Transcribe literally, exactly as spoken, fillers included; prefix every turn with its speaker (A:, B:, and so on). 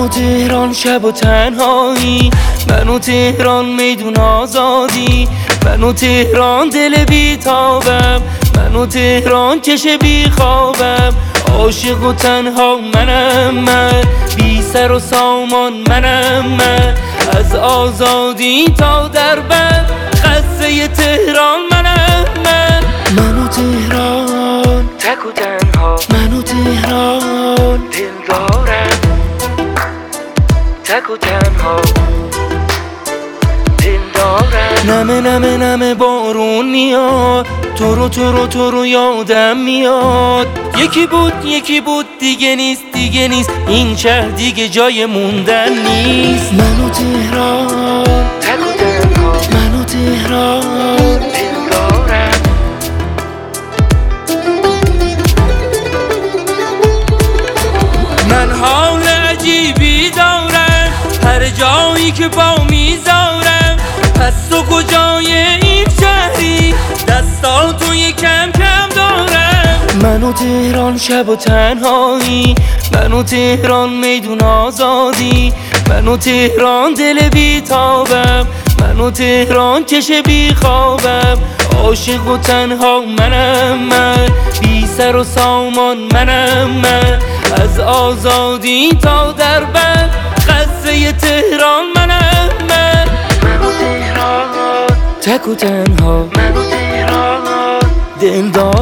A: و تهران شب و تنهایی، من و تهران میدون آزادی، من و تهران دل بیتابم، من و تهران چش بیخوابم. عاشق و تنها منم من، بی سر و سامان منم من، از آزادی تا دربند قصه تهران منم من. من و تهران
B: تک و تنها،
A: من و تهران
B: دل دارم تک و تنها، دل دارم.
A: نمه نمه نمه بارون میاد، تو رو تو رو تو رو یادم میاد. یکی بود یکی بود دیگه نیست دیگه نیست، این شهر دیگه جای موندن نیست. من و تهران
B: تک و تنها،
A: من و تهران
B: دل دارم.
A: من حال عجیبی دارم هر جایی که با میذارم. پس تو کجای این شهری، دستا توی کم کم دارم. من و تهران شب و تنهایی، من و تهران میدون آزادی، من و تهران دل بیتابم، من و تهران چش بیخوابم. عاشق و تنها منم من، بی سر و سامان منم من، از آزادی تا دربند قصه تهران منم من.
B: من و تهران
A: تک و تنها،
B: من و تهران
A: دل دارم.